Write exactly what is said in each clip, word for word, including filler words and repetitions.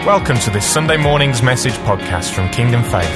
Welcome to this Sunday morning's message podcast from Kingdom Faith.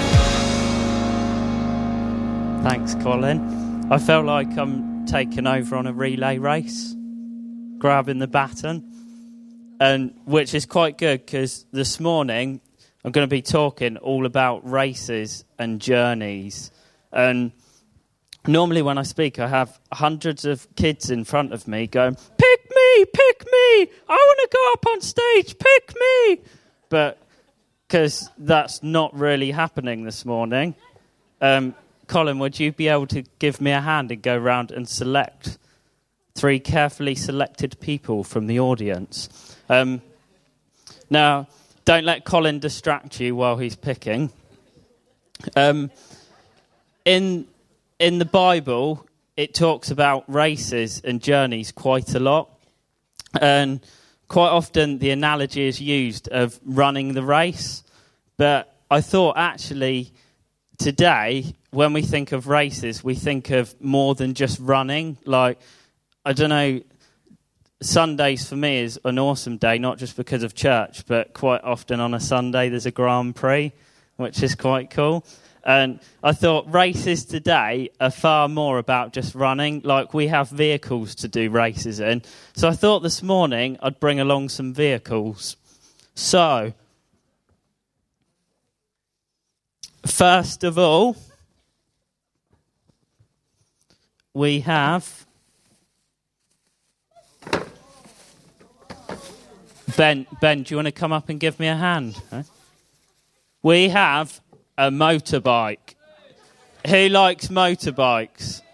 Thanks, Colin. I felt like I'm taking over on a relay race, grabbing the baton, and which is quite good because this morning I'm going to be talking all about races and journeys. And normally when I speak, I have hundreds of kids in front of me going, pick me, pick me, I want to go up on stage, pick me. But because that's not really happening this morning, um, Colin, would you be able to give me a hand and go around and select three carefully selected people from the audience? Um, now, don't let Colin distract you while he's picking. Um, in in the Bible, it talks about races and journeys quite a lot. And quite often the analogy is used of running the race. But I thought actually today, when we think of races, we think of more than just running. Like, I don't know, Sundays for me is an awesome day, not just because of church, but quite often on a Sunday there's a Grand Prix, which is quite cool. And I thought races today are far more about just running. Like, we have vehicles to do races in. So I thought this morning I'd bring along some vehicles. So, first of all, we have Ben. Ben, do you want to come up and give me a hand? We have a motorbike. Who likes motorbikes?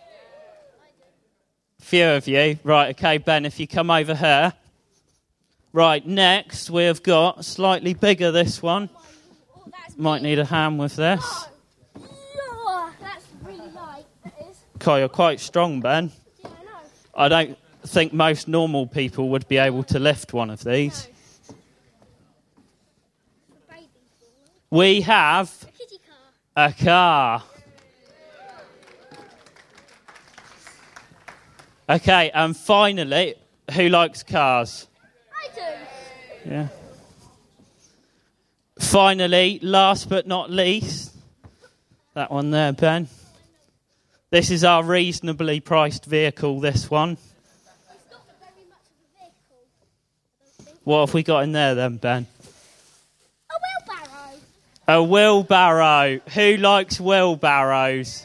Few of you. Right, okay, Ben, if you come over here. Right, next we have got, slightly bigger this one. Might need a hand with this. Oh, that's really light, that is. Okay, you're quite strong, Ben. Yeah, I know. I don't think most normal people would be able to lift one of these. We have A kitty car. a car. Okay, and finally, who likes cars? I do. Yeah. Finally, last but not least, that one there, Ben. This is our reasonably priced vehicle, this one. It's not very much of a vehicle, I don't think. What have we got in there then, Ben? A wheelbarrow. A wheelbarrow. Who likes wheelbarrows?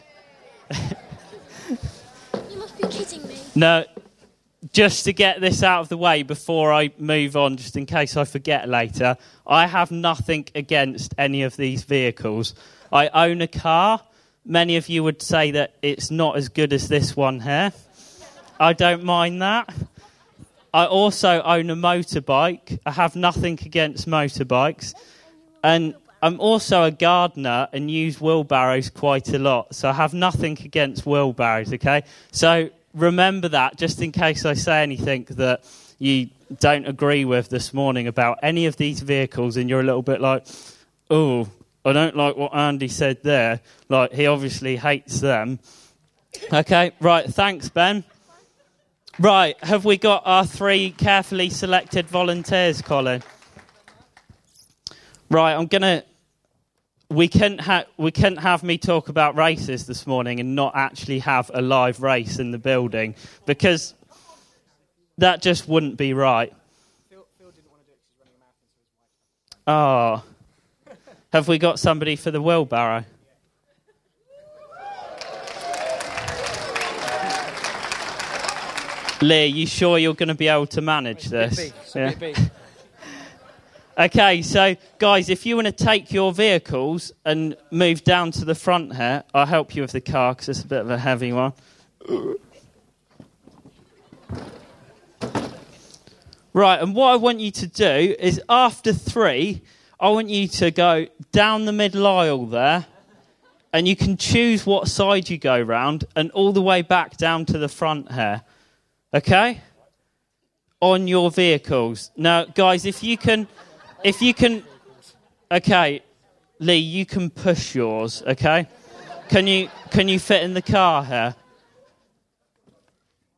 You must be kidding me. No, just to get this out of the way before I move on, just in case I forget later, I have nothing against any of these vehicles. I own a car. Many of you would say that it's not as good as this one here. I don't mind that. I also own a motorbike. I have nothing against motorbikes. And I'm also a gardener and use wheelbarrows quite a lot. So I have nothing against wheelbarrows, okay? So remember that, just in case I say anything that you don't agree with this morning about any of these vehicles and you're a little bit like, oh, I don't like what Andy said there. Like, he obviously hates them. Okay, right, thanks, Ben. Right, have we got our three carefully selected volunteers, Colin? Right, I'm going to... We couldn't, ha- we couldn't have me talk about races this morning and not actually have a live race in the building because that just wouldn't be right. Phil, Phil didn't want to do it because he's running a marathon, so his wife. Oh. Have we got somebody for the wheelbarrow? Lee, you sure you're going to be able to manage this? It's a bit big. Yeah. Okay, so guys, if you want to take your vehicles and move down to the front here, I'll help you with the car because it's a bit of a heavy one. Right, and what I want you to do is after three, I want you to go down the middle aisle there, and you can choose what side you go round, and all the way back down to the front here. Okay? On your vehicles. Now, guys, if you can... If you can, okay, Lee, you can push yours, okay? Can you can you fit in the car here?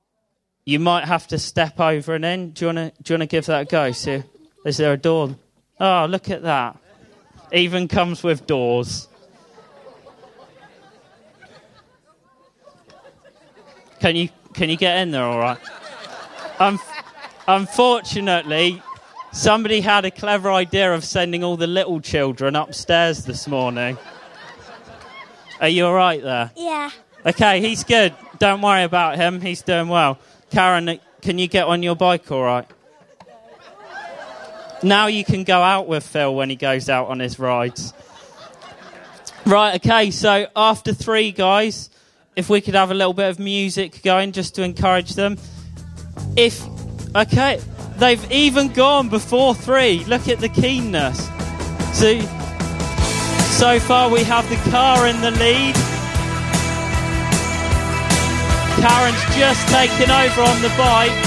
You might have to step over and in. Do you want to do you want to give that a go? See, is there a door? Oh, look at that. Even comes with doors. Can you can you get in there all right? Um, unfortunately, somebody had a clever idea of sending all the little children upstairs this morning. Are you all right there? Yeah. Okay, he's good. Don't worry about him. He's doing well. Karen, can you get on your bike all right? Now you can go out with Phil when he goes out on his rides. Right, okay, so after three, guys, if we could have a little bit of music going just to encourage them. If, okay, they've even gone before three. Look at the keenness. So, so far we have the car in the lead. Karen's just taken over on the bike.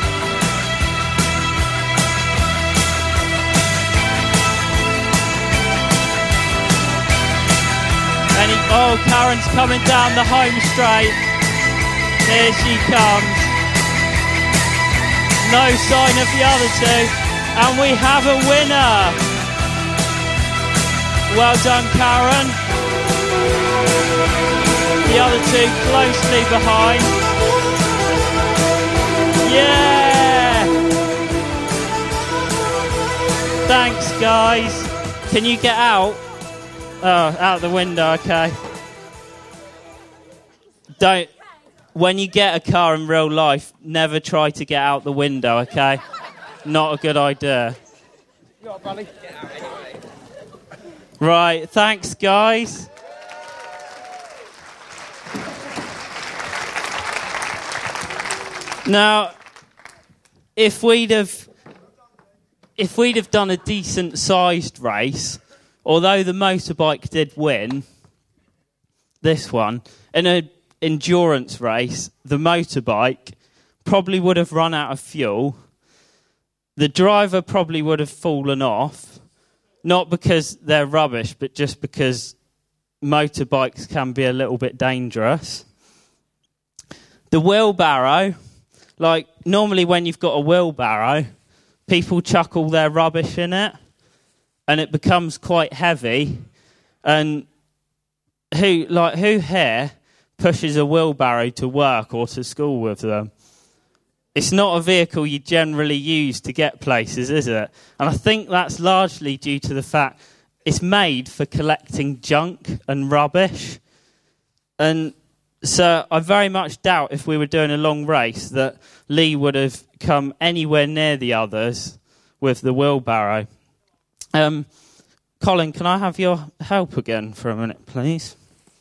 And he, oh, Karen's coming down the home straight. Here she comes. No sign of the other two. And we have a winner. Well done, Karen. The other two closely behind. Yeah! Thanks, guys. Can you get out? Oh, out the window, okay. Don't, when you get a car in real life, never try to get out the window, okay? Not a good idea. You got it, buddy. Right, thanks, guys. Now, if we'd have, if we'd have done a decent-sized race, although the motorbike did win, this one, in an endurance race, the motorbike probably would have run out of fuel. The driver probably would have fallen off, not because they're rubbish, but just because motorbikes can be a little bit dangerous. The wheelbarrow, like normally when you've got a wheelbarrow, people chuck all their rubbish in it, and it becomes quite heavy. And who, like, who here pushes a wheelbarrow to work or to school with them? It's not a vehicle you generally use to get places, is it? And I think that's largely due to the fact it's made for collecting junk and rubbish. And so I very much doubt if we were doing a long race that Lee would have come anywhere near the others with the wheelbarrow. Um, Colin, can I have your help again for a minute, please?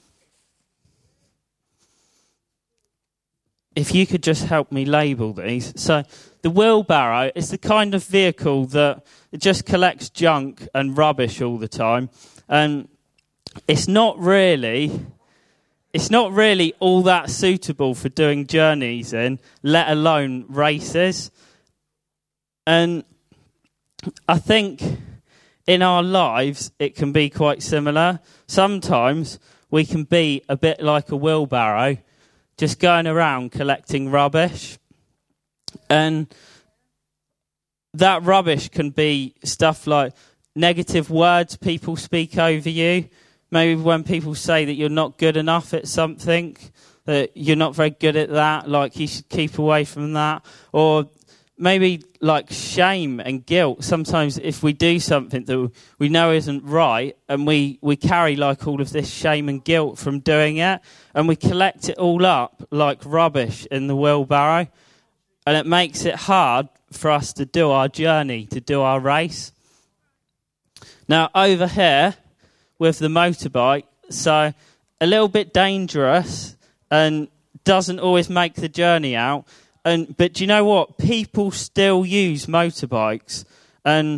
If you could just help me label these. So the wheelbarrow is the kind of vehicle that it just collects junk and rubbish all the time. And it's not really, it's not really all that suitable for doing journeys in, let alone races. And I think in our lives it can be quite similar. Sometimes we can be a bit like a wheelbarrow, just going around collecting rubbish. And that rubbish can be stuff like negative words people speak over you. Maybe when people say that you're not good enough at something, that you're not very good at that, like you should keep away from that. Or maybe like shame and guilt. Sometimes if we do something that we know isn't right, and we, we carry like all of this shame and guilt from doing it, and we collect it all up like rubbish in the wheelbarrow, and it makes it hard for us to do our journey, to do our race. Now over here with the motorbike, so a little bit dangerous and doesn't always make the journey out. And but do you know what? People still use motorbikes, and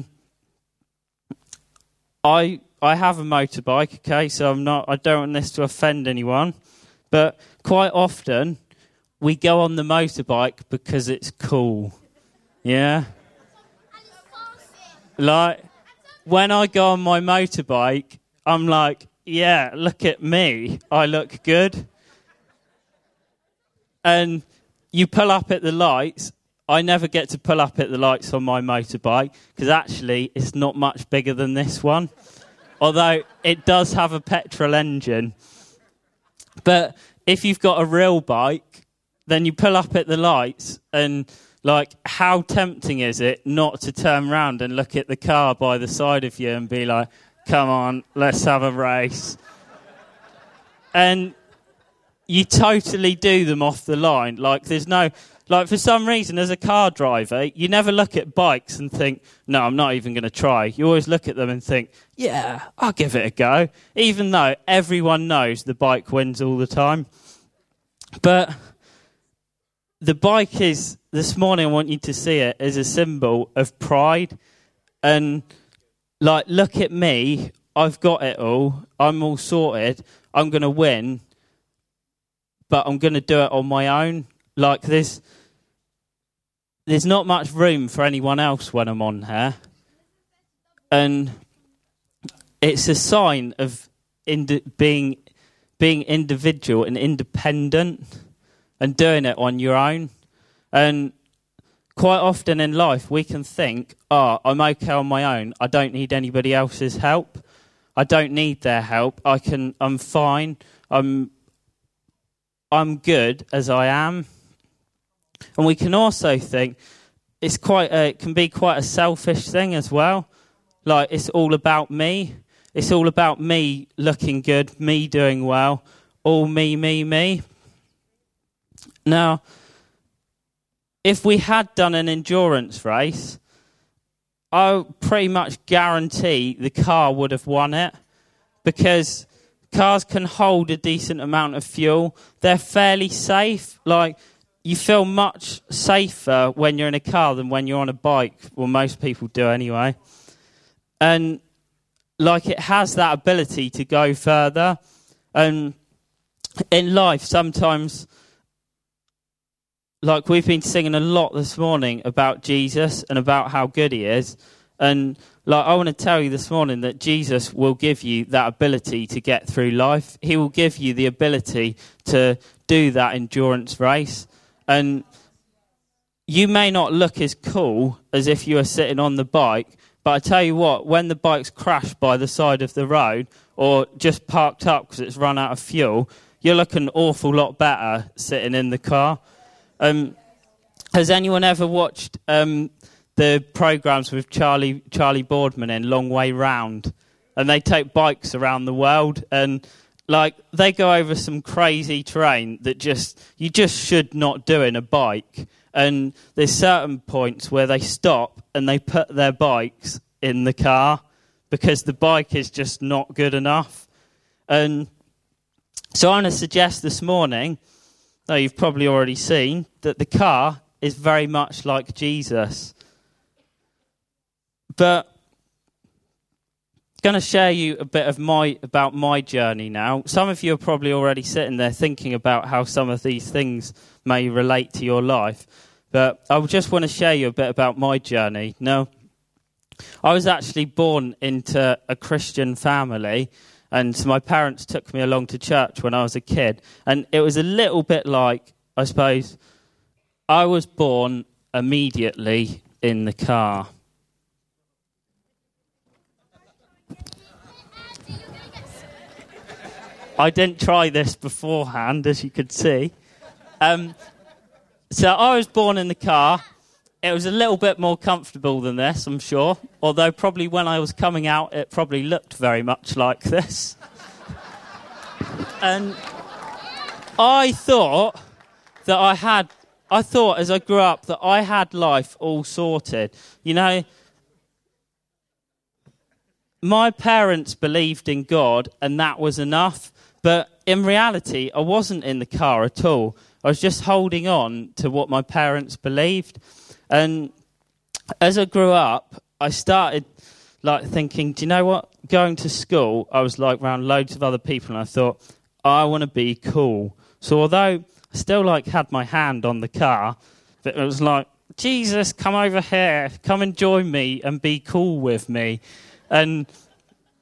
I I have a motorbike. Okay, so I'm not. I don't want this to offend anyone, but quite often we go on the motorbike because it's cool. Yeah, like when I go on my motorbike, I'm like, yeah, look at me, I look good, and you pull up at the lights, I never get to pull up at the lights on my motorbike because actually it's not much bigger than this one, although it does have a petrol engine. But if you've got a real bike, then you pull up at the lights and, like, how tempting is it not to turn around and look at the car by the side of you and be like, come on, let's have a race. And you totally do them off the line. Like, there's no... Like, for some reason, as a car driver, you never look at bikes and think, no, I'm not even going to try. You always look at them and think, yeah, I'll give it a go, even though everyone knows the bike wins all the time. But the bike is, this morning I want you to see it as a symbol of pride. And, like, look at me. I've got it all. I'm all sorted. I'm going to win. But I'm going to do it on my own. Like, there's, there's not much room for anyone else when I'm on here. And it's a sign of indi- being being individual and independent and doing it on your own. And quite often in life, we can think, oh, I'm okay on my own. I don't need anybody else's help. I don't need their help. I can, I'm fine. I'm, I'm good as I am. And we can also think it's quite a, it can be quite a selfish thing as well. Like, it's all about me. It's all about me looking good, me doing well, all me, me, me. Now, if we had done an endurance race, I pretty much guarantee the car would have won it, because cars can hold a decent amount of fuel. They're fairly safe. Like, you feel much safer when you're in a car than when you're on a bike. Well, most people do anyway. And, like, it has that ability to go further. And in life, sometimes, like, we've been singing a lot this morning about Jesus and about how good he is. And, like, I want to tell you this morning that Jesus will give you that ability to get through life. He will give you the ability to do that endurance race. And you may not look as cool as if you were sitting on the bike, but I tell you what, when the bike's crashed by the side of the road or just parked up because it's run out of fuel, you look an awful lot better sitting in the car. Um, has anyone ever watched um, the programmes with Charlie Charlie Boardman in Long Way Round? And they take bikes around the world, and like they go over some crazy terrain that just you just should not do in a bike. And there's certain points where they stop and they put their bikes in the car because the bike is just not good enough. And so I want to suggest this morning, though you've probably already seen, that the car is very much like Jesus. But I'm going to share you a bit of my about my journey now. Some of you are probably already sitting there thinking about how some of these things may relate to your life. But I just want to share you a bit about my journey. Now, I was actually born into a Christian family, and my parents took me along to church when I was a kid. And it was a little bit like, I suppose, I was born immediately in the car. I didn't try this beforehand, as you could see. Um, so I was born in the car. It was a little bit more comfortable than this, I'm sure. Although probably when I was coming out, it probably looked very much like this. And I thought that I had, I thought as I grew up that I had life all sorted. You know, my parents believed in God and that was enough. But in reality, I wasn't in the car at all. I was just holding on to what my parents believed. And as I grew up, I started like thinking, do you know what? Going to school, I was like around loads of other people, and I thought, I want to be cool. So although I still like had my hand on the car, but it was like, Jesus, come over here, come and join me and be cool with me. And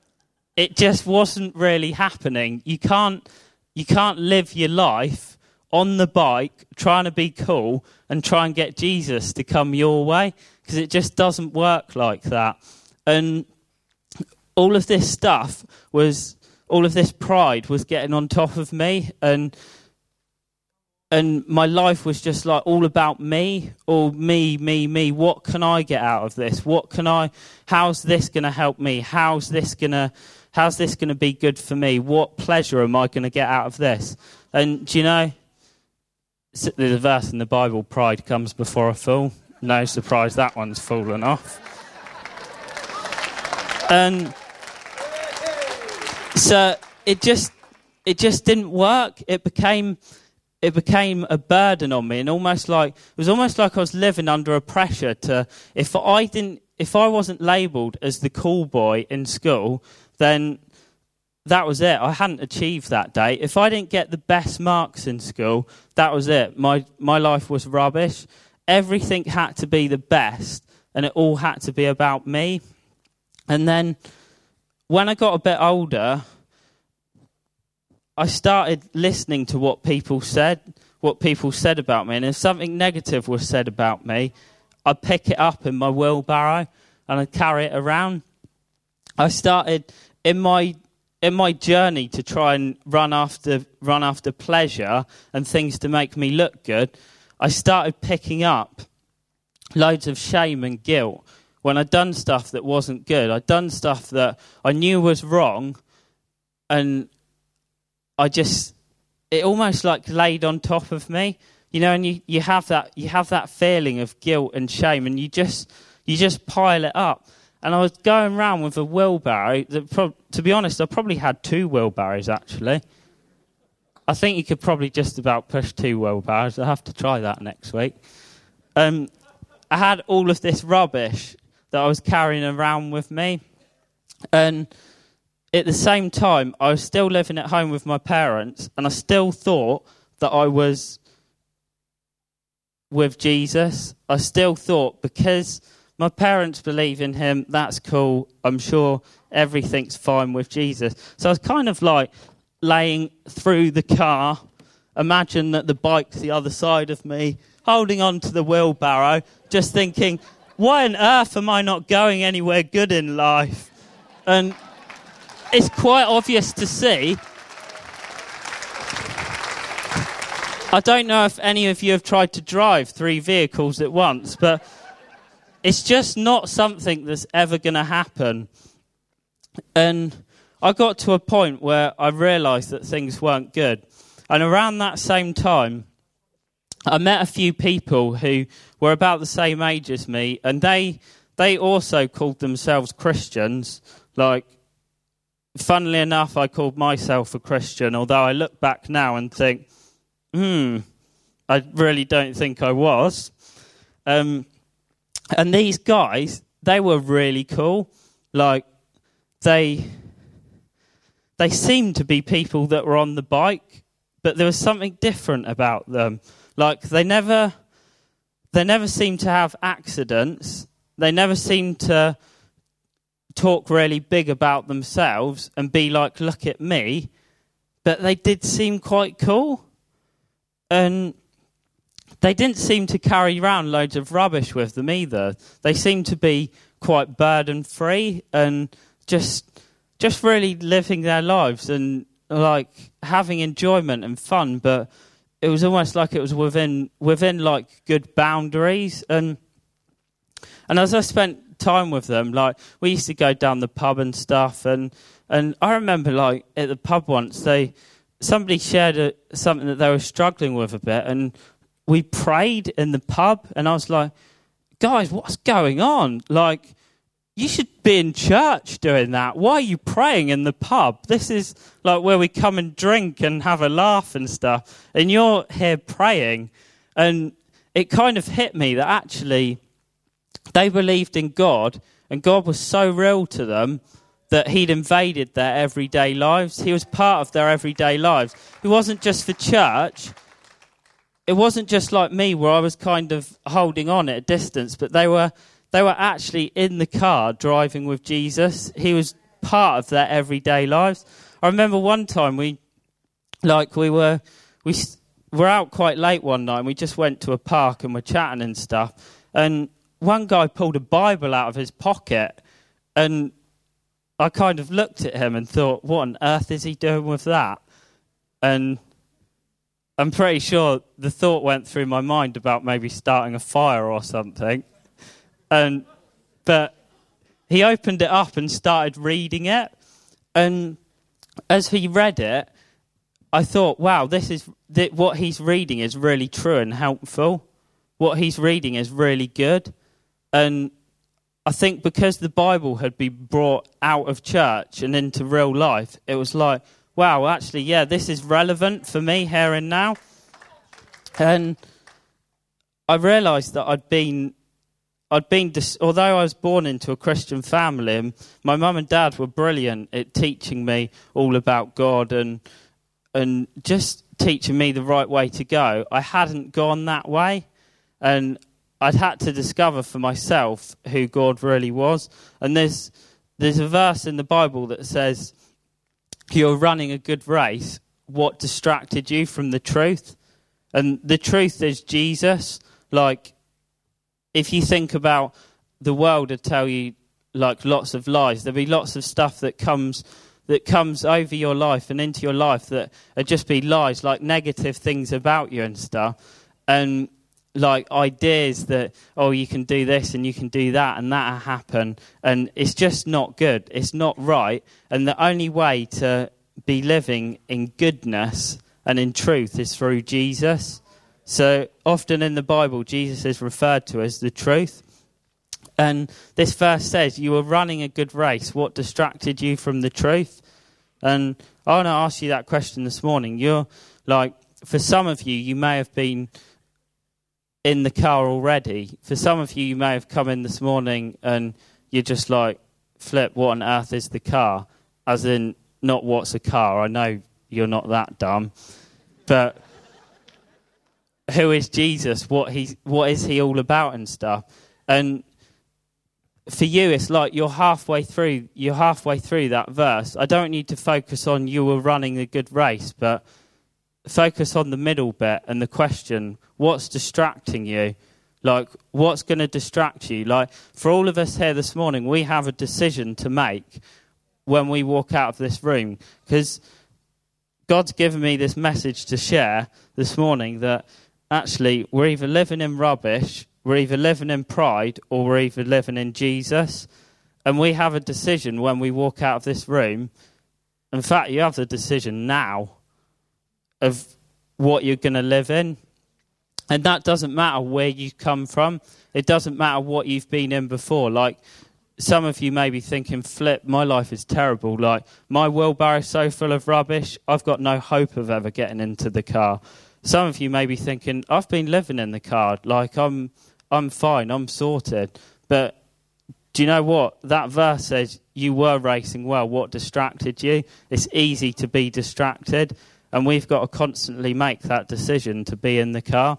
it just wasn't really happening. You can't, you can't live your life on the bike trying to be cool and try and get Jesus to come your way, because it just doesn't work like that. And all of this stuff was, all of this pride was getting on top of me, and and my life was just like all about me, all me, me, me. What can I get out of this? What can I, how's this going to help me? How's this going to, how's this going to be good for me? What pleasure am I going to get out of this? And do you know, there's a verse in the Bible, pride comes before a fall. No surprise that one's fallen off. And so it just, it just didn't work. It became... It became a burden on me, and almost like it was almost like I was living under a pressure to, if I didn't, if I wasn't labelled as the cool boy in school, then that was it. I hadn't achieved that day. If I didn't get the best marks in school, that was it. My my life was rubbish. Everything had to be the best, and it all had to be about me. And then when I got a bit older, I started listening to what people said, what people said about me. And if something negative was said about me, I'd pick it up in my wheelbarrow and I'd carry it around. I started in my in my journey to try and run after run after pleasure and things to make me look good. I started picking up loads of shame and guilt when I'd done stuff that wasn't good. I'd done stuff that I knew was wrong, and I just, it almost like laid on top of me, you know, and you, you have that, you have that feeling of guilt and shame, and you just, you just pile it up. And I was going around with a wheelbarrow that, pro- to be honest, I probably had two wheelbarrows actually. I think you could probably just about push two wheelbarrows. I'll have to try that next week. Um, I had all of this rubbish that I was carrying around with me, and at the same time, I was still living at home with my parents, and I still thought that I was with Jesus. I still thought, because my parents believe in him, that's cool. I'm sure everything's fine with Jesus. So I was kind of like laying through the car. Imagine that the bike's the other side of me, holding on to the wheelbarrow, just thinking, why on earth am I not going anywhere good in life? And it's quite obvious to see. I don't know if any of you have tried to drive three vehicles at once, but it's just not something that's ever going to happen. And I got to a point where I realised that things weren't good. And around that same time, I met a few people who were about the same age as me, and they they also called themselves Christians. Like, funnily enough, I called myself a Christian, although I look back now and think, hmm, I really don't think I was. Um, and these guys, they were really cool. Like, they they seemed to be people that were on the bike, but there was something different about them. Like, they never they never seemed to have accidents. They never seemed to talk really big about themselves and be like, look at me. But they did seem quite cool. And they didn't seem to carry around loads of rubbish with them either. They seemed to be quite burden-free and just just really living their lives and like having enjoyment and fun, but it was almost like it was within within like good boundaries. And and as I spent time with them, like we used to go down the pub and stuff, and and I remember like at the pub once they somebody shared a, something that they were struggling with a bit, and we prayed in the pub, and I was like, guys, what's going on? Like, you should be in church doing that. Why are you praying in the pub? This is like where we come and drink and have a laugh and stuff, and you're here praying. And it kind of hit me that actually they believed in God, and God was so real to them that he'd invaded their everyday lives. He was part of their everyday lives. It wasn't just for church. It wasn't just like me where I was kind of holding on at a distance, but they were they were actually in the car driving with Jesus. He was part of their everyday lives. I remember one time we, like we were, we we're out quite late one night, and we just went to a park and we're chatting and stuff. And one guy pulled a Bible out of his pocket, and I kind of looked at him and thought, what on earth is he doing with that? And I'm pretty sure the thought went through my mind about maybe starting a fire or something. And but he opened it up and started reading it. And as he read it, I thought, wow, this is th- what he's reading is really true and helpful. What he's reading is really good. And I think because the Bible had been brought out of church and into real life, it was like, wow, actually, yeah, this is relevant for me here and now. And I realised that I'd been, I'd been, dis- although I was born into a Christian family, and my mum and dad were brilliant at teaching me all about God and and just teaching me the right way to go, I hadn't gone that way. And I'd had to discover for myself who God really was. And there's there's a verse in the Bible that says, you're running a good race. What distracted you from the truth? And the truth is Jesus. Like, if you think about the world would tell you, like, lots of lies. There'll be lots of stuff that comes that comes over your life and into your life that are just be lies, like negative things about you and stuff. And like ideas that, oh, you can do this and you can do that and that'll happen. And it's just not good. It's not right. And the only way to be living in goodness and in truth is through Jesus. So often in the Bible, Jesus is referred to as the truth. And this verse says, you were running a good race. What distracted you from the truth? And I want to ask you that question this morning. You're like, for some of you, you may have been in the car already. For some of you, you may have come in this morning and you're just like, Flip, what on earth is the car? As in, not what's a car. I know you're not that dumb. But who is Jesus? What he's, what is he all about and stuff? And for you, it's like you're halfway through. You're halfway through that verse. I don't need to focus on you were running a good race, but focus on the middle bit and the question: what's distracting you? Like, what's going to distract you? Like, for all of us here this morning, we have a decision to make when we walk out of this room, because God's given me this message to share this morning that actually we're either living in rubbish, we're either living in pride, or we're either living in Jesus. And we have a decision when we walk out of this room. In fact, you have the decision now of what you're going to live in. And that doesn't matter where you come from. It doesn't matter what you've been in before. Like, some of you may be thinking, Flip, my life is terrible. Like, my wheelbarrow's so full of rubbish, I've got no hope of ever getting into the car. Some of you may be thinking, I've been living in the car. Like, I'm I'm fine, I'm sorted. But do you know what? That verse says you were racing well. What distracted you? It's easy to be distracted. And we've got to constantly make that decision to be in the car.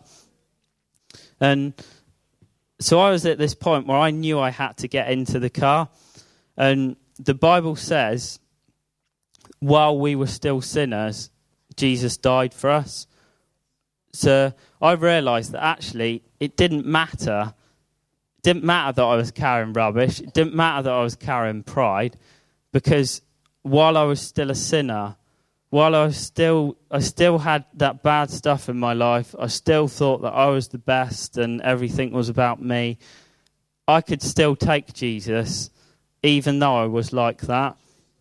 And so I was at this point where I knew I had to get into the car. And the Bible says, while we were still sinners, Jesus died for us. So I realised that actually it didn't matter. It didn't matter that I was carrying rubbish. It didn't matter that I was carrying pride. Because while I was still a sinner, while I was still, I still had that bad stuff in my life, I still thought that I was the best and everything was about me. I could still take Jesus, even though I was like that.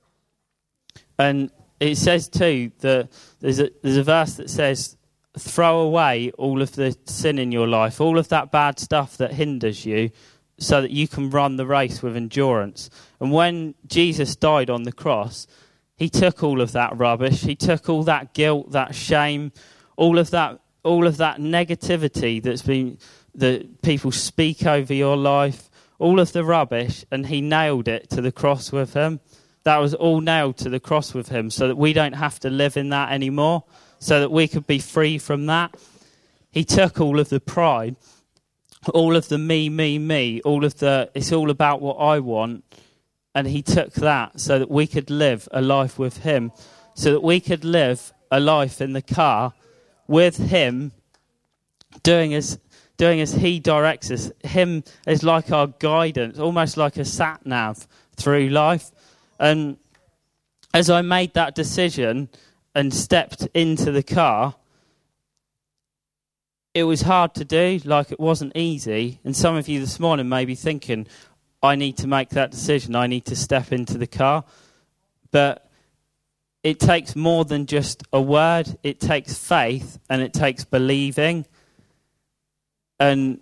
And it says too that there's a, there's a verse that says, throw away all of the sin in your life, all of that bad stuff that hinders you, so that you can run the race with endurance. And when Jesus died on the cross, he took all of that rubbish. He took all that guilt, that shame, all of that, all of that negativity that's been that people speak over your life, all of the rubbish, and he nailed it to the cross with him. That was all nailed to the cross with him, so that we don't have to live in that anymore, so that we could be free from that. He took all of the pride, all of the me, me, me, all of the it's all about what I want. And he took that so that we could live a life with him, so that we could live a life in the car with him, doing as doing as he directs us. Him is like our guidance, almost like a sat nav through life. And as I made that decision and stepped into the car, it was hard to do, like it wasn't easy. And some of you this morning may be thinking, I need to make that decision, I need to step into the car. But it takes more than just a word, it takes faith and it takes believing. And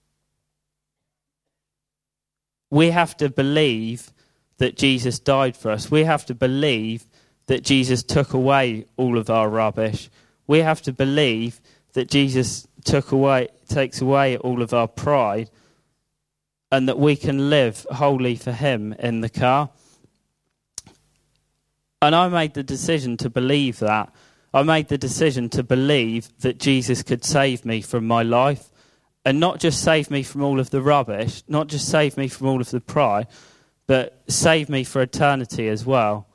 we have to believe that Jesus died for us. We have to believe that Jesus took away all of our rubbish. We have to believe that Jesus took away, takes away all of our pride, and that we can live wholly for him in the car. And I made the decision to believe that. I made the decision to believe that Jesus could save me from my life, and not just save me from all of the rubbish, not just save me from all of the pride, but save me for eternity as well.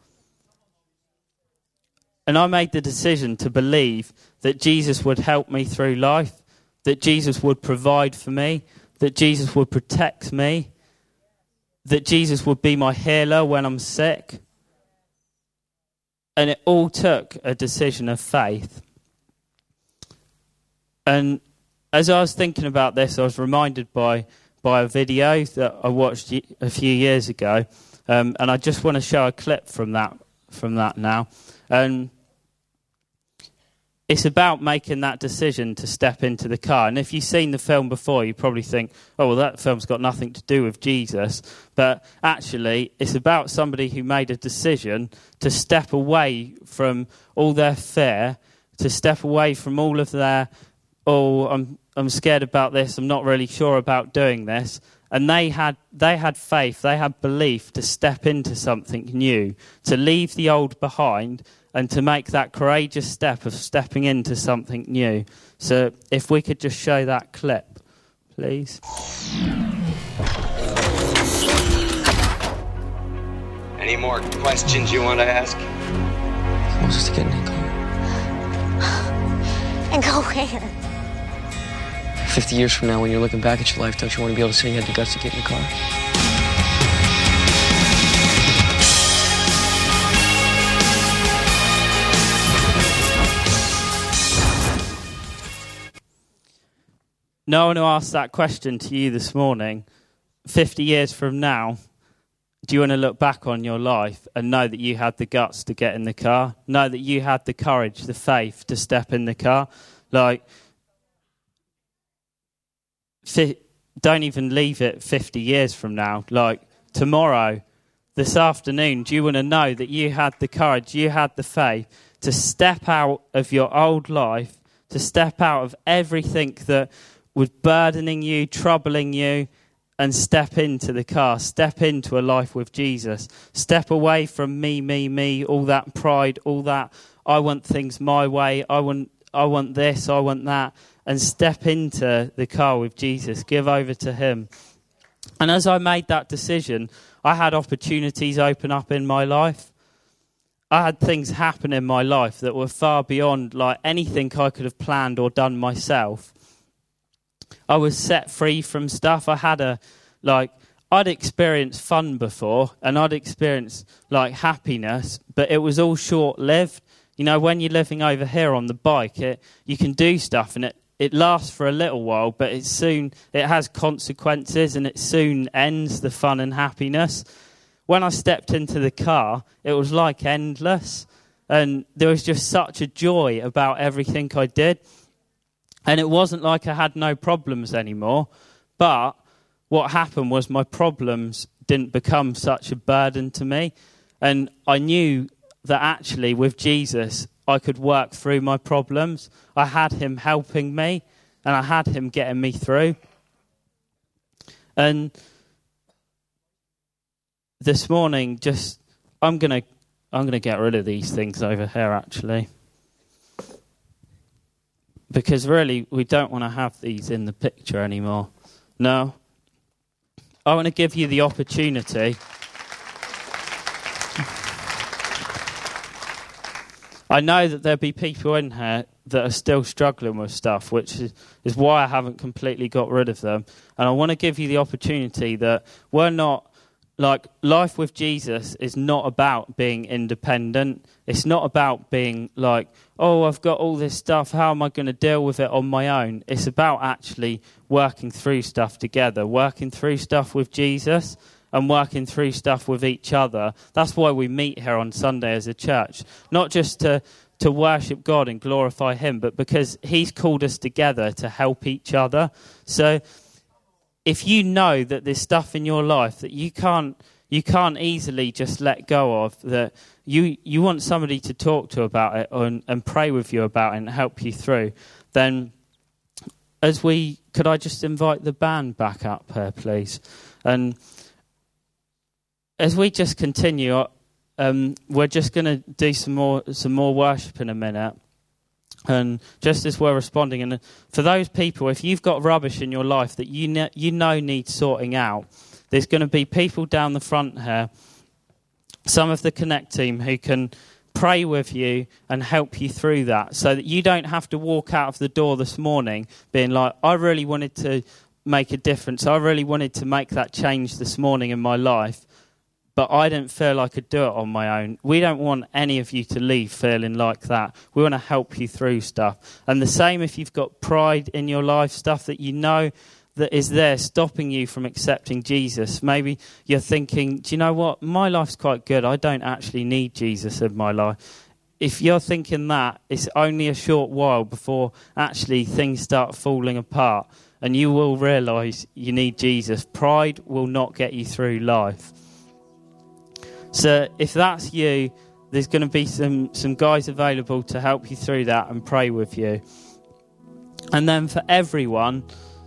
And I made the decision to believe that Jesus would help me through life, that Jesus would provide for me, that Jesus would protect me, that Jesus would be my healer when I'm sick. And it all took a decision of faith. And as I was thinking about this, I was reminded by, by a video that I watched a few years ago. Um, and I just want to show a clip from that from that now. And it's about making that decision to step into the car. And if you've seen the film before, you probably think, oh, well, that film's got nothing to do with Jesus. But actually, it's about somebody who made a decision to step away from all their fear, to step away from all of their, oh, I'm I'm scared about this, I'm not really sure about doing this. And they had they had faith, they had belief to step into something new, to leave the old behind, and to make that courageous step of stepping into something new. So if we could just show that clip, please. Any more questions you want to ask? He wants us to get in a car. And go where? Fifty years from now, when you're looking back at your life, don't you want to be able to say you had the guts to get in the car? No one who asked that question to you this morning, fifty years from now, do you want to look back on your life and know that you had the guts to get in the car? Know that you had the courage, the faith to step in the car? Like, fi- don't even leave it fifty years from now. Like, tomorrow, this afternoon, do you want to know that you had the courage, you had the faith to step out of your old life, to step out of everything that was burdening you, troubling you, and step into the car, step into a life with Jesus. Step away from me, me, me, all that pride, all that, I want things my way, I want, I want this, I want that, and step into the car with Jesus. Give over to him. And as I made that decision, I had opportunities open up in my life. I had things happen in my life that were far beyond like anything I could have planned or done myself. I was set free from stuff. I had a, like, I'd experienced fun before and I'd experienced, like, happiness, but it was all short-lived. You know, when you're living over here on the bike, it, you can do stuff and it, it lasts for a little while, but it soon, it has consequences and it soon ends the fun and happiness. When I stepped into the car, it was like endless. And there was just such a joy about everything I did. And it wasn't like I had no problems anymore. But what happened was my problems didn't become such a burden to me. And I knew that actually with Jesus, I could work through my problems. I had him helping me and I had him getting me through. And this morning, just I'm gonna I'm gonna get rid of these things over here actually. Because really, we don't want to have these in the picture anymore. No. I want to give you the opportunity. I know that there'll be people in here that are still struggling with stuff, which is, is why I haven't completely got rid of them. And I want to give you the opportunity that we're not, like, life with Jesus is not about being independent. It's not about being like, oh, I've got all this stuff, how am I going to deal with it on my own? It's about actually working through stuff together, working through stuff with Jesus and working through stuff with each other. That's why we meet here on Sunday as a church, not just to to worship God and glorify him, but because he's called us together to help each other. So if you know that there's stuff in your life that you can't you can't easily just let go of, that you you want somebody to talk to about it and, and pray with you about it and help you through, then as we could I just invite the band back up here, please? And as we just continue, um, we're just going to do some more some more worship in a minute. And just as we're responding, and for those people, if you've got rubbish in your life that you know, you know needs sorting out, there's going to be people down the front here, some of the Connect team, who can pray with you and help you through that, so that you don't have to walk out of the door this morning being like, I really wanted to make a difference. I really wanted to make that change this morning in my life, but I didn't feel I could do it on my own. We don't want any of you to leave feeling like that. We want to help you through stuff. And the same if you've got pride in your life, stuff that you know that is there stopping you from accepting Jesus. Maybe you're thinking, do you know what? My life's quite good. I don't actually need Jesus in my life. If you're thinking that, it's only a short while before actually things start falling apart, and you will realise you need Jesus. Pride will not get you through life. So if that's you, there's going to be some, some guys available to help you through that and pray with you. And then for everyone,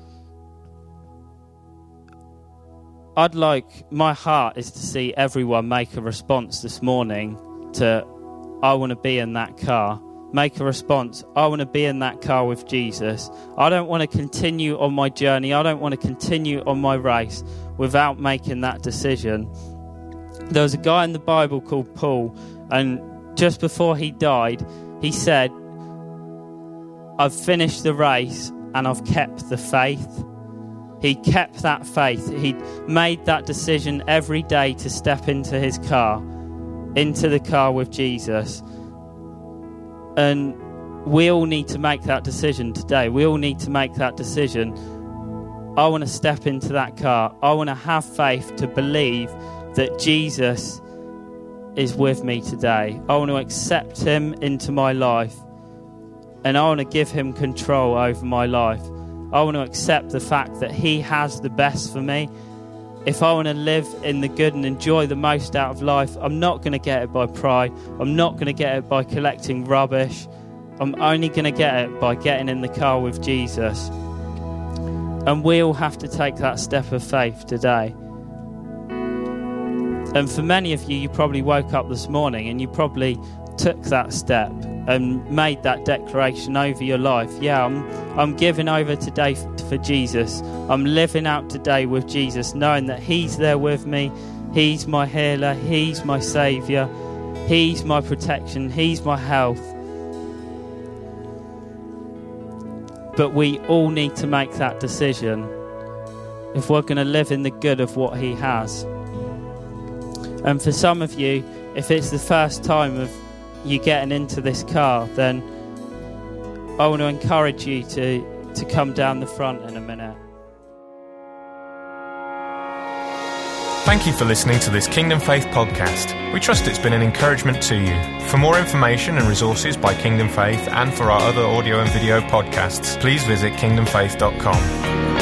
I'd like, my heart is to see everyone make a response this morning to, I want to be in that car. Make a response, I want to be in that car with Jesus. I don't want to continue on my journey. I don't want to continue on my race without making that decision. There was a guy in the Bible called Paul, and just before he died, he said, I've finished the race and I've kept the faith. He kept that faith. He made that decision every day to step into his car, into the car with Jesus. And we all need to make that decision today. We all need to make that decision. I want to step into that car. I want to have faith to believe that Jesus is with me today. I want to accept him into my life, and I want to give him control over my life. I want to accept the fact that he has the best for me. If I want to live in the good and enjoy the most out of life, I'm not going to get it by pride. I'm not going to get it by collecting rubbish. I'm only going to get it by getting in the car with Jesus. And we all have to take that step of faith today. And for many of you, you probably woke up this morning and you probably took that step and made that declaration over your life. Yeah, I'm, I'm giving over today for Jesus. I'm living out today with Jesus, knowing that he's there with me. He's my healer. He's my saviour. He's my protection. He's my health. But we all need to make that decision if we're going to live in the good of what he has. And for some of you, if it's the first time of you getting into this car, then I want to encourage you to, to come down the front in a minute. Thank you for listening to this Kingdom Faith podcast. We trust it's been an encouragement to you. For more information and resources by Kingdom Faith and for our other audio and video podcasts, please visit kingdom faith dot com.